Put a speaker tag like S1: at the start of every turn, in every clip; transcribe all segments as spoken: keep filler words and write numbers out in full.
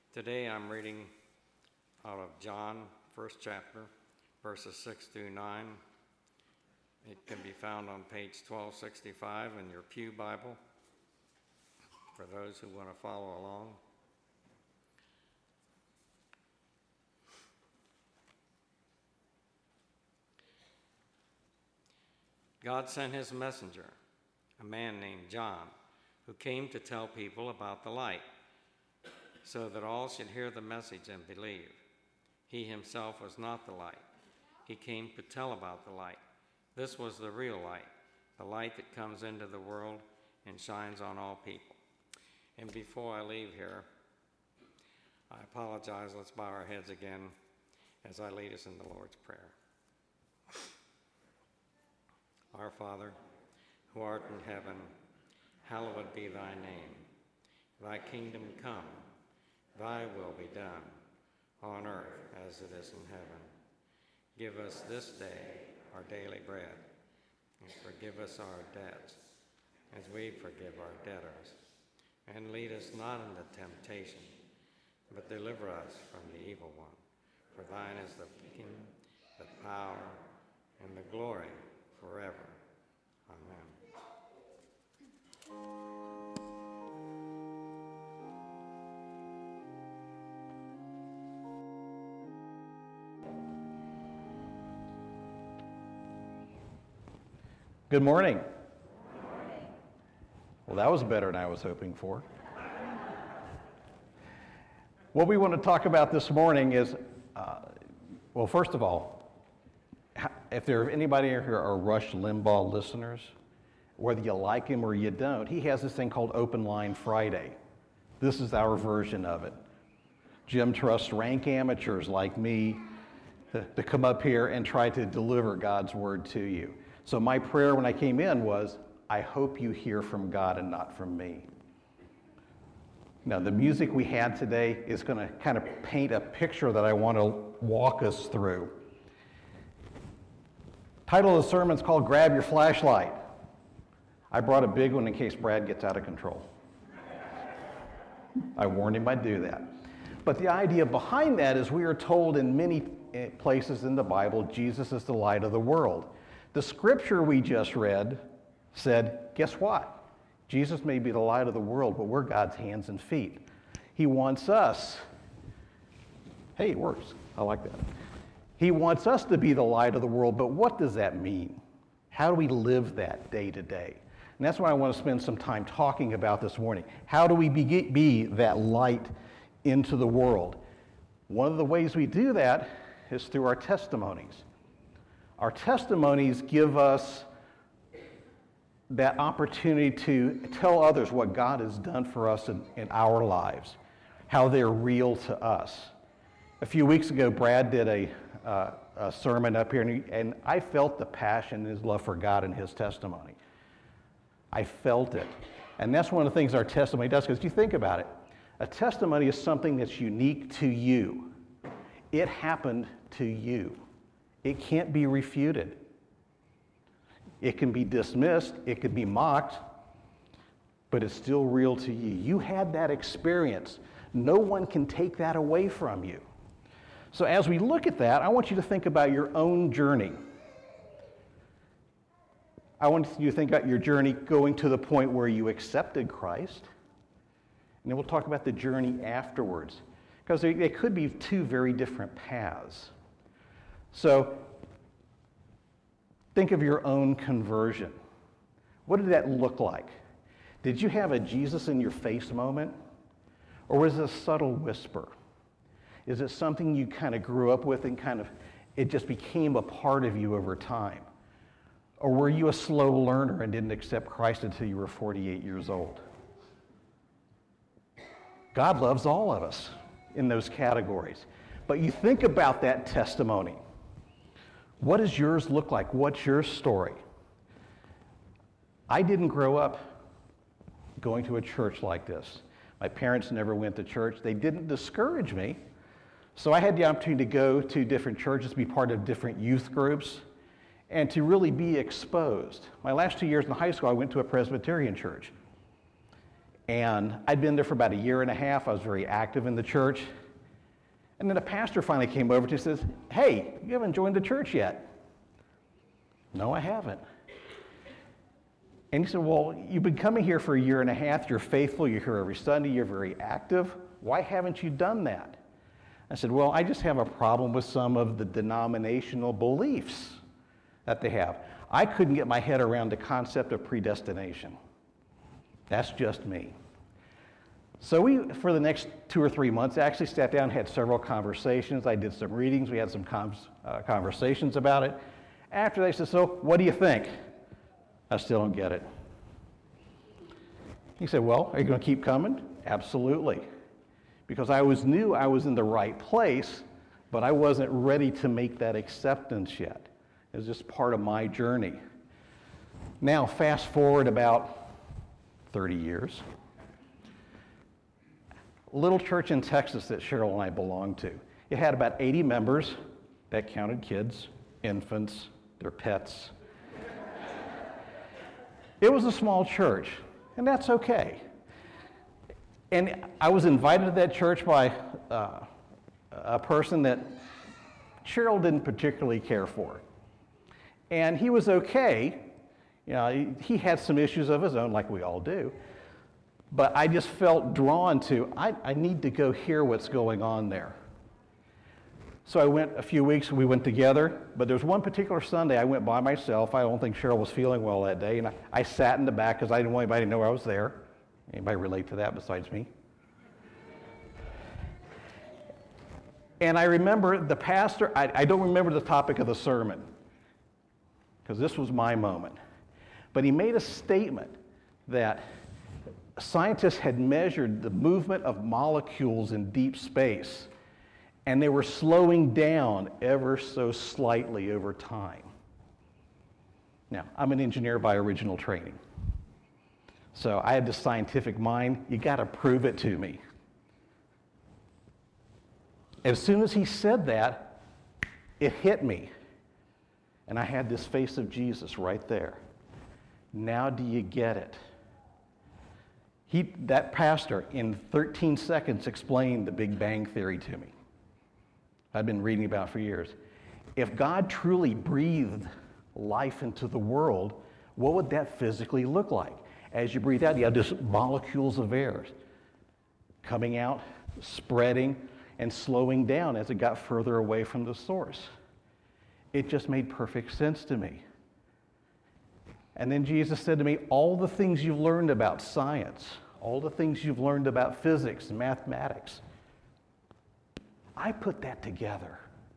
S1: Today I'm reading out of John, first chapter, verses six through nine. It can be found on page twelve sixty-five in your Pew Bible for those who want to follow along. God sent his messenger, a man named John, who came to tell people about the light, so that all should hear the message and believe. He himself was not the light. He came to tell about the light. This was the real light, the light that comes into the world and shines on all people. And before I leave here, I apologize. Let's bow our heads again as I lead us in the Lord's Prayer. Our Father, who art in heaven, hallowed be thy name. Thy kingdom come, thy will be done, on earth as it is in heaven. Give us this day our daily bread, and forgive us our debts, as we forgive our debtors. And lead us not into temptation, but deliver us from the evil one. For thine is the kingdom, the power, and the glory forever. Amen.
S2: Good morning. Good morning. Well, that was better than I was hoping for. What we want to talk about this morning is, uh, well, first of all, if there are anybody here are Rush Limbaugh listeners, whether you like him or you don't, he has this thing called Open Line Friday. This is our version of it. Jim trusts rank amateurs like me to, to come up here and try to deliver God's word to you. So my prayer when I came in was, I hope you hear from God and not from me. Now, the music we had today is going to kind of paint a picture that I want to walk us through. Title of the sermon is called Grab Your Flashlight. I brought a big one in case Brad gets out of control. I warned him I'd do that. But the idea behind that is we are told in many places in the Bible, Jesus is the light of the world. The scripture we just read said, guess what? Jesus may be the light of the world, but we're God's hands and feet. He wants us, hey, it works. I like that. He wants us to be the light of the world, but what does that mean? How do we live that day to day? And that's what I want to spend some time talking about this morning. How do we be, be that light into the world? One of the ways we do that is through our testimonies. Our testimonies give us that opportunity to tell others what God has done for us in, in our lives, how they're real to us. A few weeks ago, Brad did a, uh, a sermon up here, and, he, and I felt the passion and his love for God in his testimony. I felt it. And that's one of the things our testimony does, because you think about it. A testimony is something that's unique to you. It happened to you. It can't be refuted. It can be dismissed, it could be mocked, but it's still real to you. You had that experience. No one can take that away from you. So as we look at that, I want you to think about your own journey. I want you to think about your journey going to the point where you accepted Christ, and then we'll talk about the journey afterwards, because they, they could be two very different paths. So think of your own conversion. What did that look like? Did you have a Jesus in your face moment? Or was it a subtle whisper? Is it something you kind of grew up with and kind of, it just became a part of you over time? Or were you a slow learner and didn't accept Christ until you were forty-eight years old? God loves all of us in those categories. But you think about that testimony. What does yours look like? What's your story? I didn't grow up going to a church like this. My parents never went to church. They didn't discourage me. So I had the opportunity to go to different churches, be part of different youth groups, and to really be exposed. My last two years in high school, I went to a Presbyterian church. And I'd been there for about a year and a half. I was very active in the church. And then a pastor finally came over to me and says, "Hey, you haven't joined the church yet." "No, I haven't." And he said, "Well, you've been coming here for a year and a half. You're faithful. You're here every Sunday. You're very active. Why haven't you done that?" I said, "Well, I just have a problem with some of the denominational beliefs that they have. I couldn't get my head around the concept of predestination. That's just me." So we, for the next two or three months, actually sat down and had several conversations. I did some readings. We had some com- uh, conversations about it. After they said, "So what do you think?" I still don't get it. He said, "Well, are you going to keep coming?" "Absolutely." Because I always knew I was in the right place, but I wasn't ready to make that acceptance yet. It was just part of my journey. Now, fast forward about thirty years. Little church in Texas that Cheryl and I belonged to. It had about eighty members. That counted kids, infants, their pets. It was a small church, and that's okay. And I was invited to that church by uh, a person that Cheryl didn't particularly care for. And he was okay. You know, he, he had some issues of his own, like we all do. But I just felt drawn to, I, I need to go hear what's going on there. So I went a few weeks, we went together, but there was one particular Sunday I went by myself. I don't think Cheryl was feeling well that day, and I, I sat in the back because I didn't want anybody to know I was there. Anybody relate to that besides me? And I remember the pastor, I, I don't remember the topic of the sermon, because this was my moment. But he made a statement that scientists had measured the movement of molecules in deep space, and they were slowing down ever so slightly over time. Now, I'm an engineer by original training, so I had this scientific mind. You got to prove it to me. As soon as he said that, it hit me, and I had this face of Jesus right there. Now do you get it? He, that pastor, in thirteen seconds, explained the Big Bang Theory to me. I'd been reading about it for years. If God truly breathed life into the world, what would that physically look like? As you breathe out, you have just molecules of air coming out, spreading, and slowing down as it got further away from the source. It just made perfect sense to me. And then Jesus said to me, all the things you've learned about science, all the things you've learned about physics and mathematics, I put that together.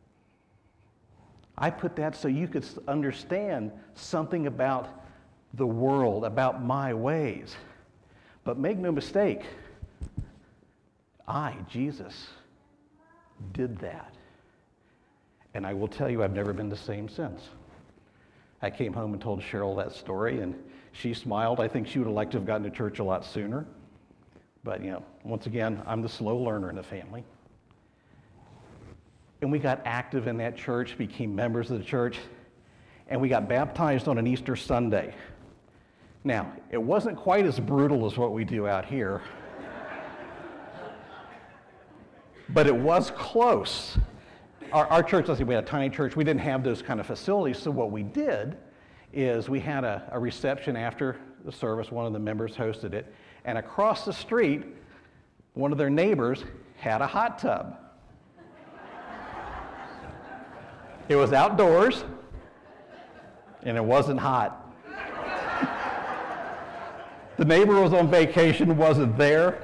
S2: I put that so you could understand something about the world, about my ways. But make no mistake, I, Jesus, did that. And I will tell you, I've never been the same since. I came home and told Cheryl that story, and she smiled. I think she would have liked to have gotten to church a lot sooner. But, you know, once again, I'm the slow learner in the family. And we got active in that church, became members of the church, and we got baptized on an Easter Sunday. Now, it wasn't quite as brutal as what we do out here, but it was close. Our, our church, let's see, we had a tiny church. We didn't have those kind of facilities, so what we did is we had a, a reception after the service. One of the members hosted it, and across the street, one of their neighbors had a hot tub. It was outdoors, and it wasn't hot. The neighbor was on vacation, wasn't there.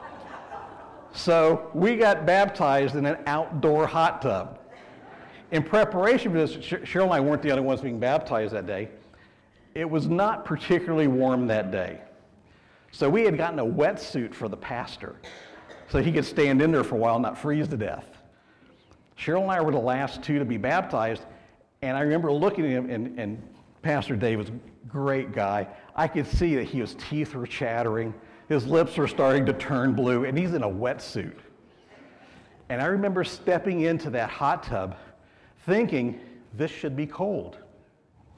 S2: So we got baptized in an outdoor hot tub. In preparation for this, Cheryl and I weren't the only ones being baptized that day. It was not particularly warm that day. So we had gotten a wetsuit for the pastor so he could stand in there for a while and not freeze to death. Cheryl and I were the last two to be baptized, and I remember looking at him, and, and Pastor Dave was a great guy. I could see that he, his teeth were chattering, his lips were starting to turn blue, and he's in a wetsuit. And I remember stepping into that hot tub thinking, this should be cold.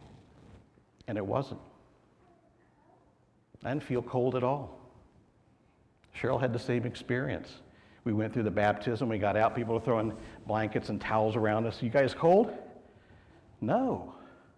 S2: And it wasn't. I didn't feel cold at all. Cheryl had the same experience. We went through the baptism, we got out, people were throwing blankets and towels around us. You guys cold? No.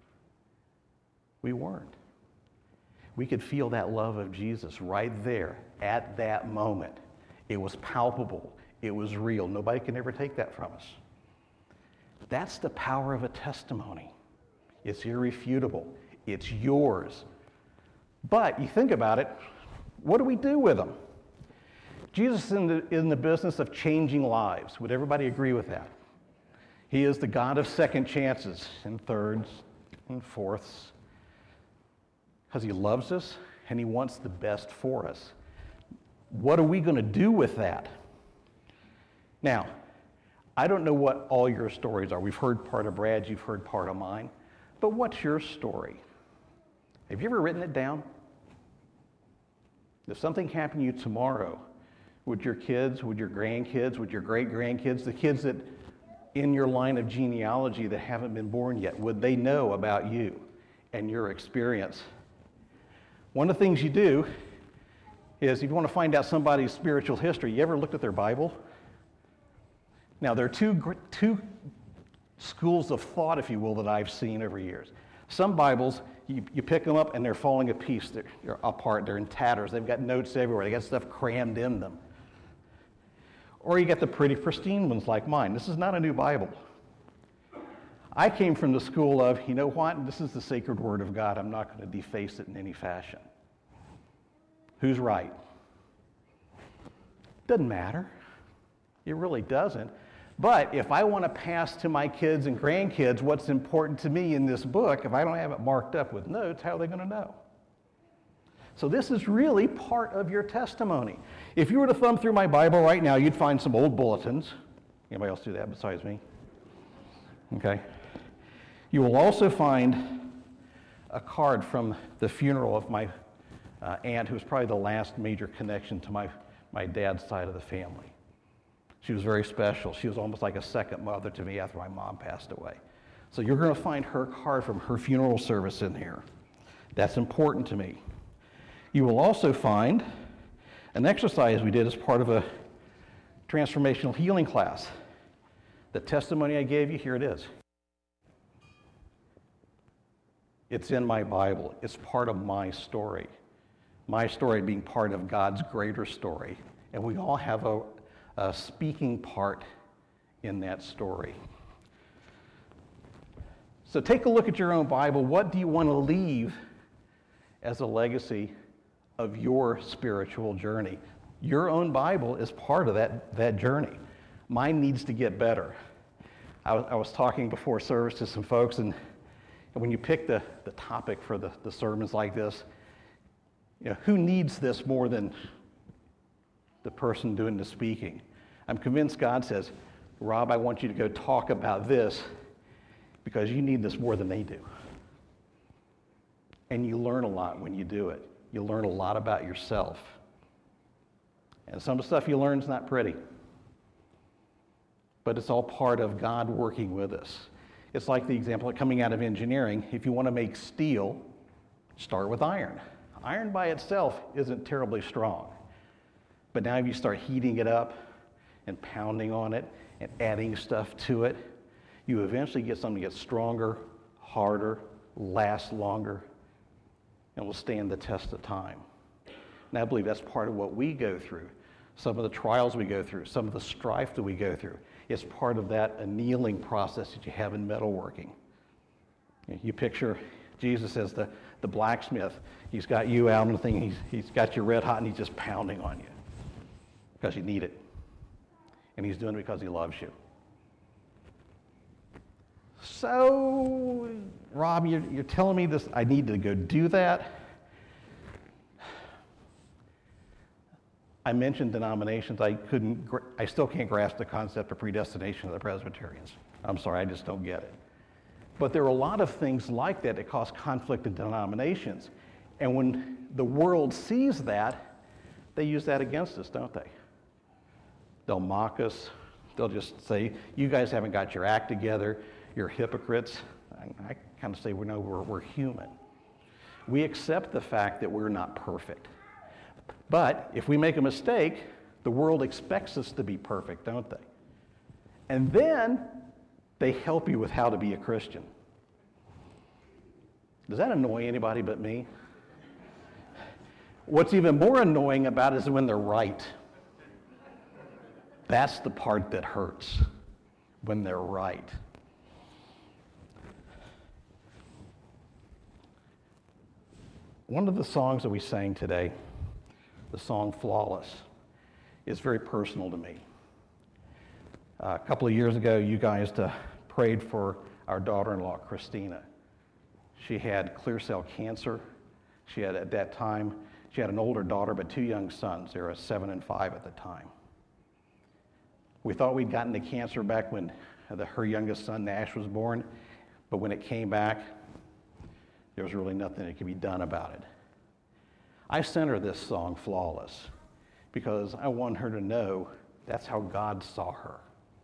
S2: We weren't. We could feel that love of Jesus right there at that moment. It was palpable. It was real. Nobody can ever take that from us. That's the power of a testimony. It's irrefutable. It's yours. But you think about it, what do we do with them? Jesus is in the, in the business of changing lives. Would everybody agree with that? He is the God of second chances and thirds and fourths because he loves us and he wants the best for us. What are we going to do with that? Now, I don't know what all your stories are. We've heard part of Brad's, you've heard part of mine. But what's your story? Have you ever written it down? If something happened to you tomorrow, would your kids, would your grandkids, would your great-grandkids, the kids that in your line of genealogy that haven't been born yet, would they know about you and your experience? One of the things you do is if you want to find out somebody's spiritual history, you ever looked at their Bible? Now, there are two, two schools of thought, if you will, that I've seen over years. Some Bibles, you, you pick them up and they're falling a piece, they're, they're apart, they're in tatters, they've got notes everywhere, they got stuff crammed in them. Or you get the pretty pristine ones like mine. This is not a new Bible. I came from the school of, you know what, this is the sacred word of God, I'm not going to deface it in any fashion. Who's right? Doesn't matter. It really doesn't. But if I want to pass to my kids and grandkids what's important to me in this book, if I don't have it marked up with notes, how are they going to know? So this is really part of your testimony. If you were to thumb through my Bible right now, you'd find some old bulletins. Anybody else do that besides me? Okay. You will also find a card from the funeral of my uh, aunt, who was probably the last major connection to my, my dad's side of the family. She was very special. She was almost like a second mother to me after my mom passed away. So you're going to find her card from her funeral service in here. That's important to me. You will also find an exercise we did as part of a transformational healing class. The testimony I gave you, here it is. It's in my Bible. It's part of my story. My story being part of God's greater story. And we all have a A speaking part in that story. So take a look at your own Bible. What do you want to leave as a legacy of your spiritual journey? Your own Bible is part of that, that journey. Mine needs to get better. I was, I was talking before service to some folks, and, and when you pick the, the topic for the, the sermons like this, you know, who needs this more than the person doing the speaking? I'm convinced God says, Rob, I want you to go talk about this because you need this more than they do. And you learn a lot when you do it. You learn a lot about yourself. And some of the stuff you learn is not pretty. But it's all part of God working with us. It's like the example coming out of engineering. If you want to make steel, start with iron. Iron by itself isn't terribly strong. But now if you start heating it up and pounding on it and adding stuff to it, you eventually get something that gets stronger, harder, lasts longer, and will stand the test of time. And I believe that's part of what we go through. Some of the trials we go through, some of the strife that we go through, it's part of that annealing process that you have in metalworking. You picture Jesus as the, the blacksmith. He's got you out on the thing, he's, he's got you red hot, and he's just pounding on you because you need it. And he's doing it because he loves you. So, Rob, you're, you're telling me this, I need to go do that? I mentioned denominations. I couldn't, I still can't grasp the concept of predestination of the Presbyterians. I'm sorry, I just don't get it. But there are a lot of things like that that cause conflict in denominations. And when the world sees that, they use that against us, don't they? They'll mock us. They'll just say, you guys haven't got your act together. You're hypocrites. I, I kind of say, well, no, we're, we're human. We accept the fact that we're not perfect. But if we make a mistake, the world expects us to be perfect, don't they? And then they help you with how to be a Christian. Does that annoy anybody but me? What's even more annoying about it is when they're right. That's the part that hurts, when they're right. One of the songs that we sang today, the song Flawless, is very personal to me. Uh, a couple of years ago, you guys uh, prayed for our daughter-in-law, Christina. She had clear cell cancer. She had, at that time, she had an older daughter, but two young sons. They were seven and five at the time. We thought we'd gotten the cancer back when the, her youngest son, Nash, was born, but when it came back, there was really nothing that could be done about it. I sent her this song, Flawless, because I want her to know that's how God saw her.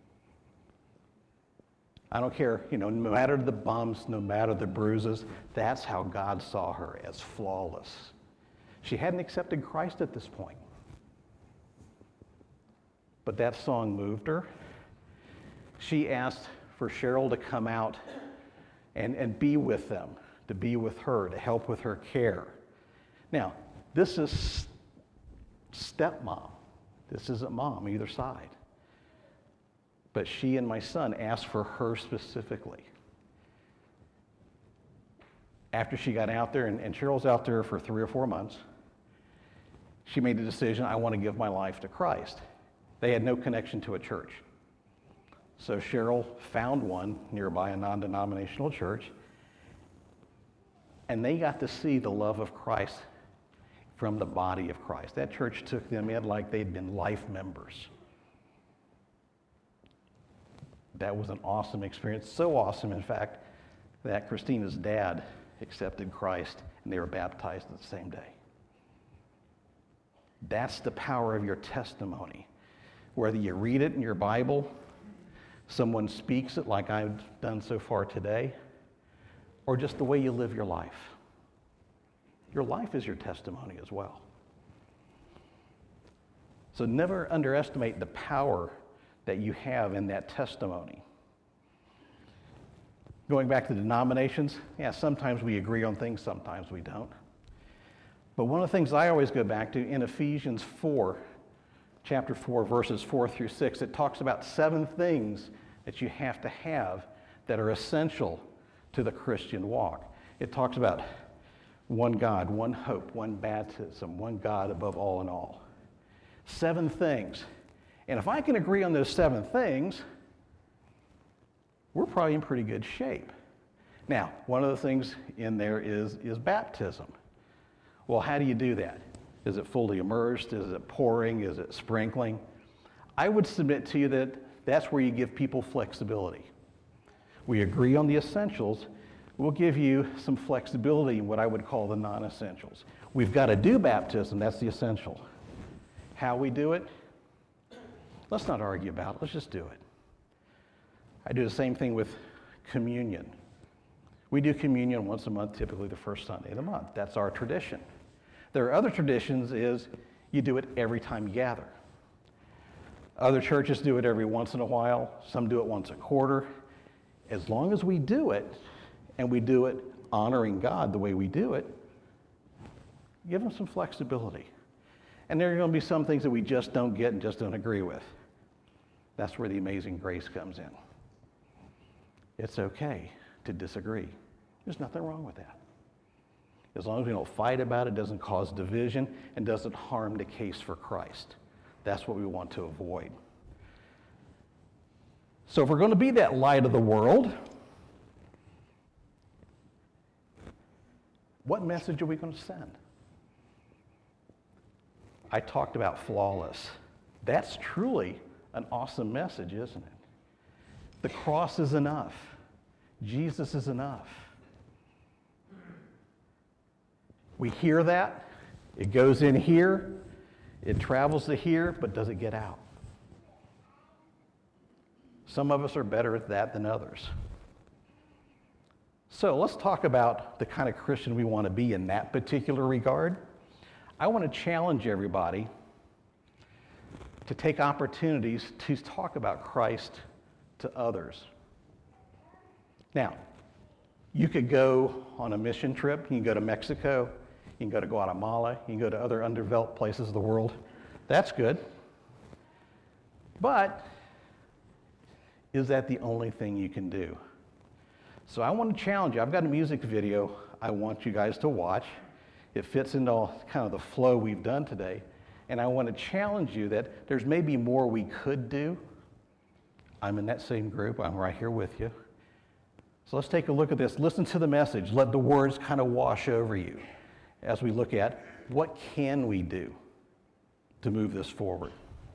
S2: I don't care, you know, no matter the bumps, no matter the bruises, that's how God saw her, as flawless. She hadn't accepted Christ at this point. But that song moved her. She asked for Cheryl to come out and, and be with them, to be with her, to help with her care. Now, this is stepmom. This isn't mom either side. But she and my son asked for her specifically. After she got out there, and, and Cheryl's out there for three or four months, she made the decision, I want to give my life to Christ. They had no connection to a church. So Cheryl found one nearby, a non-denominational church, and they got to see the love of Christ from the body of Christ. That church took them in like they'd been life members. That was an awesome experience. So awesome, in fact, that Christina's dad accepted Christ and they were baptized the same day. That's the power of your testimony. Whether you read it in your Bible, someone speaks it like I've done so far today, or just the way you live your life. Your life is your testimony as well. So never underestimate the power that you have in that testimony. Going back to denominations, yeah, sometimes we agree on things, sometimes we don't. But one of the things I always go back to in Ephesians four, chapter four, verses four through six, it talks about seven things that you have to have that are essential to the Christian walk. It talks about one God, one hope, one baptism, one God above all and all. Seven things. And if I can agree on those seven things, we're probably in pretty good shape. Now, one of the things in there is, is baptism. Well, how do you do that? Is it fully immersed? Is it pouring? Is it sprinkling? I would submit to you that that's where you give people flexibility. We agree on the essentials. We'll give you some flexibility in what I would call the non-essentials. We've got to do baptism. That's the essential. How we do it? Let's not argue about it. Let's just do it. I do the same thing with communion. We do communion once a month, typically the first Sunday of the month. That's our tradition. There are other traditions is you do it every time you gather. Other churches do it every once in a while. Some do it once a quarter. As long as we do it, and we do it honoring God the way we do it, give them some flexibility. And there are going to be some things that we just don't get and just don't agree with. That's where the amazing grace comes in. It's okay to disagree. There's nothing wrong with that. As long as we don't fight about it, doesn't cause division, and doesn't harm the case for Christ. That's what we want to avoid. So if we're going to be that light of the world, what message are we going to send? I talked about flawless. That's truly an awesome message, isn't it? The cross is enough. Jesus is enough. We hear that. It goes in here. It travels to here, but does it get out? Some of us are better at that than others. So let's talk about the kind of Christian we want to be in that particular regard. I want to challenge everybody to take opportunities to talk about Christ to others. Now, you could go on a mission trip. You can go to Mexico. You can go to Guatemala. You can go to other undeveloped places of the world. That's good. But is that the only thing you can do? So I want to challenge you. I've got a music video I want you guys to watch. It fits into all, kind of the flow we've done today. And I want to challenge you that there's maybe more we could do. I'm in that same group. I'm right here with you. So let's take a look at this. Listen to the message. Let the words kind of wash over you as we look at what can we do to move this forward.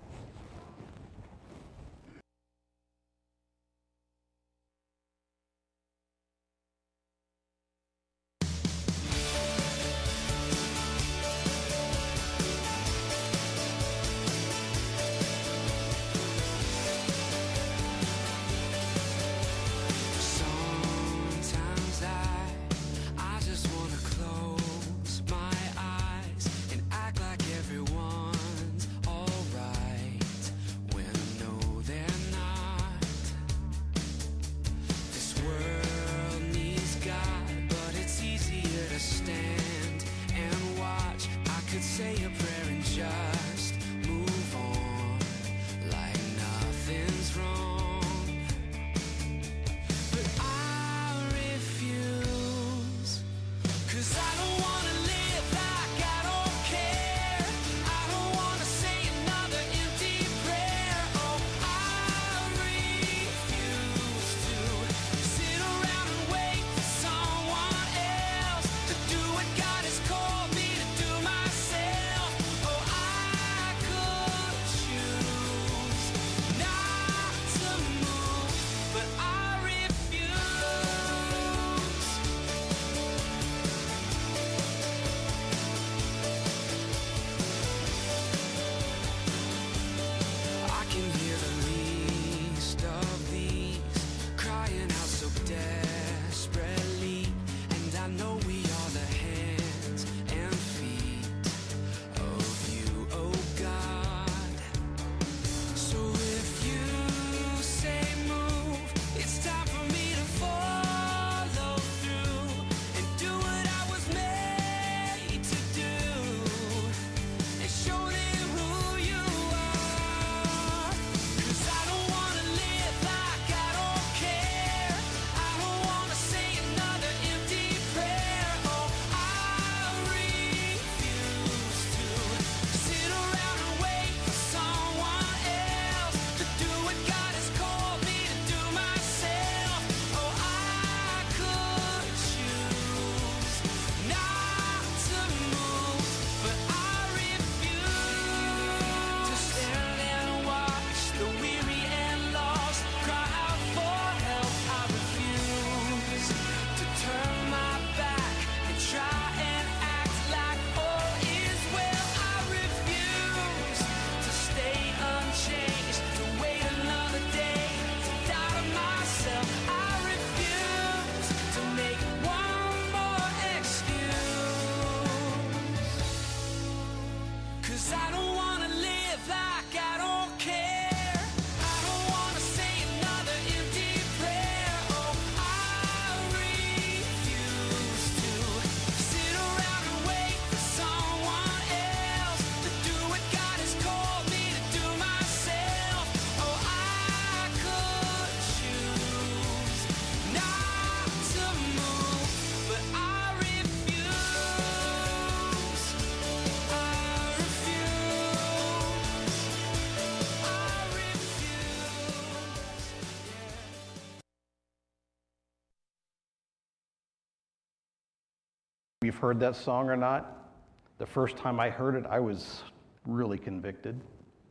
S2: You've heard that song or not? The first time I heard it, I was really convicted.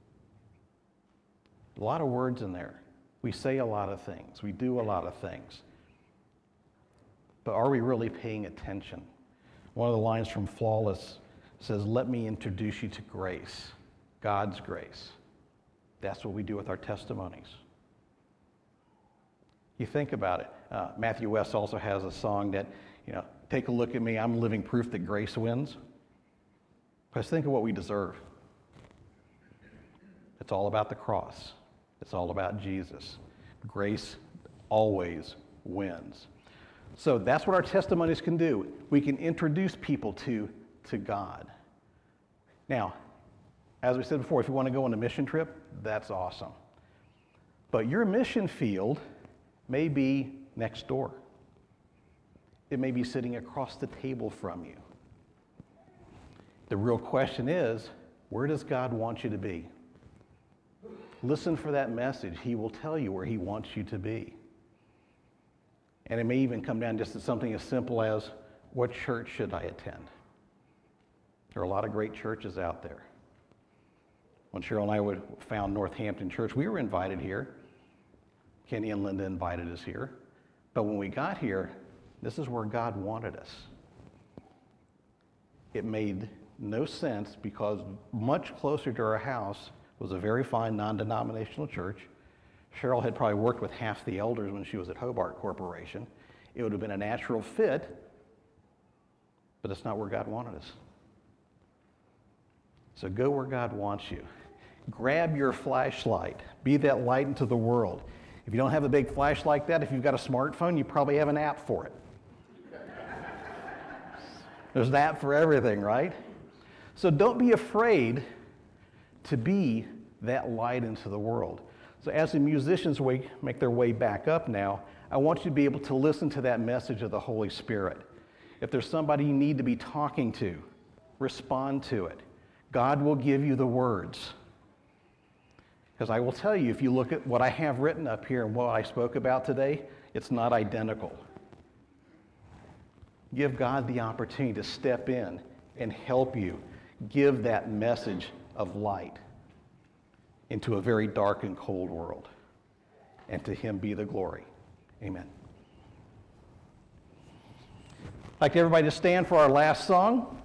S2: A lot of words in there. We say a lot of things. We do a lot of things. But are we really paying attention? One of the lines from Flawless says, "Let me introduce you to grace, God's grace." That's what we do with our testimonies. You think about it. Uh, Matthew West also has a song that, you know, take a look at me, I'm living proof that grace wins. Let's think of what we deserve. It's all about the cross. It's all about Jesus. Grace always wins. So that's what our testimonies can do. We can introduce people to, to God. Now, as we said before, if you want to go on a mission trip, that's awesome. But your mission field may be next door. It may be sitting across the table from you. The real question is, where does God want you to be? Listen for that message. He will tell you where he wants you to be. And it may even come down just to something as simple as, what church should I attend? There are a lot of great churches out there. When Cheryl and I would found Northampton Church, we were invited here. Kenny and Linda invited us here. But when we got here, this is where God wanted us. It made no sense because much closer to our house was a very fine non-denominational church. Cheryl had probably worked with half the elders when she was at Hobart Corporation. It would have been a natural fit, but it's not where God wanted us. So go where God wants you. Grab your flashlight. Be that light into the world. If you don't have a big flash like that, if you've got a smartphone, you probably have an app for it. There's an app for everything, right? So don't be afraid to be that light into the world. So as the musicians make their way back up now, I want you to be able to listen to that message of the Holy Spirit. If there's somebody you need to be talking to, respond to it. God will give you the words. Because I will tell you, if you look at what I have written up here and what I spoke about today, it's not identical. Give God the opportunity to step in and help you give that message of light into a very dark and cold world. And to him be the glory. Amen. I'd like everybody to stand for our last song.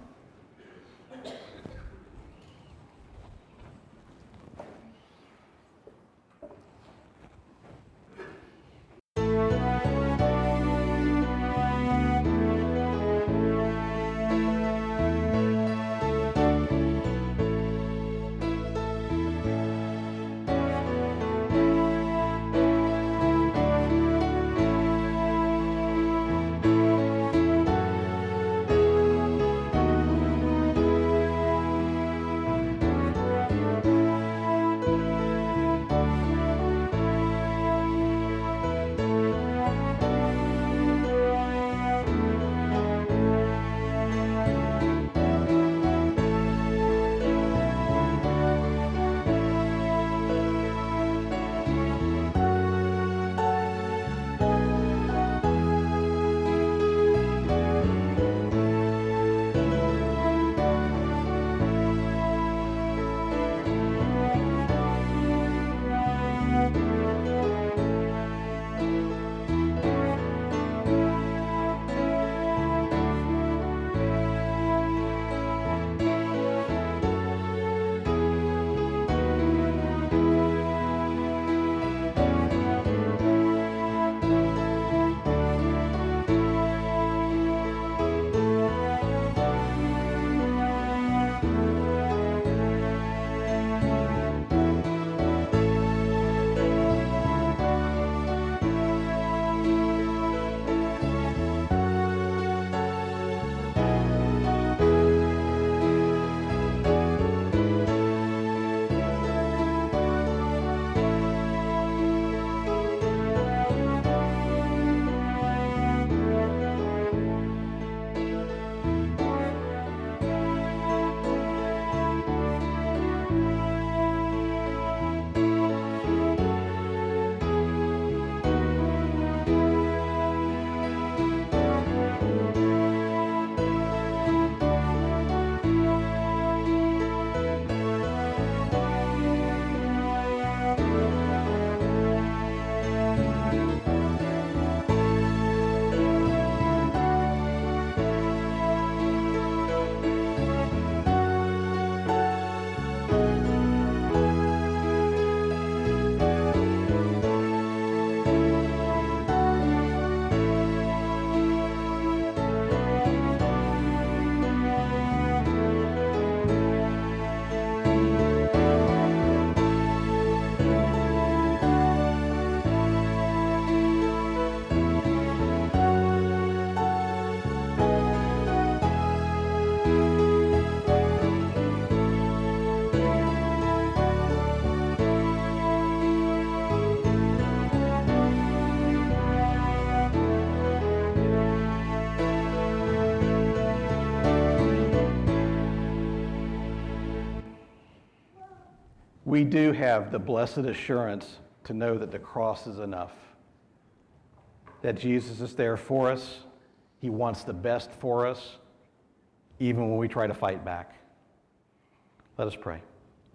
S2: we do have the blessed assurance to know that the cross is enough, that Jesus is there for us. He wants the best for us, even when we try to fight back. Let us pray.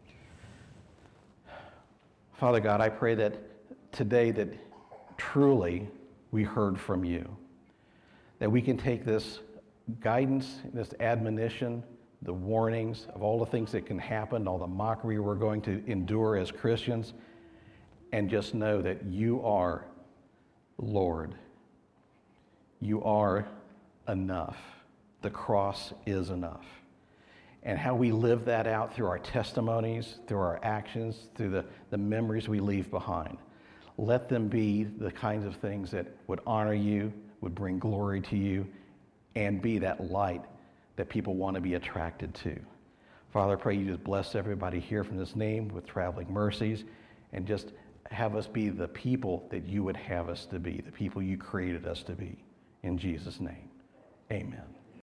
S2: Father God, I pray that today that truly we heard from you, that we can take this guidance, this admonition, the warnings of all the things that can happen, all the mockery we're going to endure as Christians, and just know that you are Lord. You are enough. The cross is enough. And how we live that out through our testimonies, through our actions, through the, the memories we leave behind. Let them be the kinds of things that would honor you, would bring glory to you, and be that light that people want to be attracted to. Father, I pray you just bless everybody here from this name with traveling mercies, and just have us be the people that you would have us to be, the people you created us to be. In Jesus' name, amen.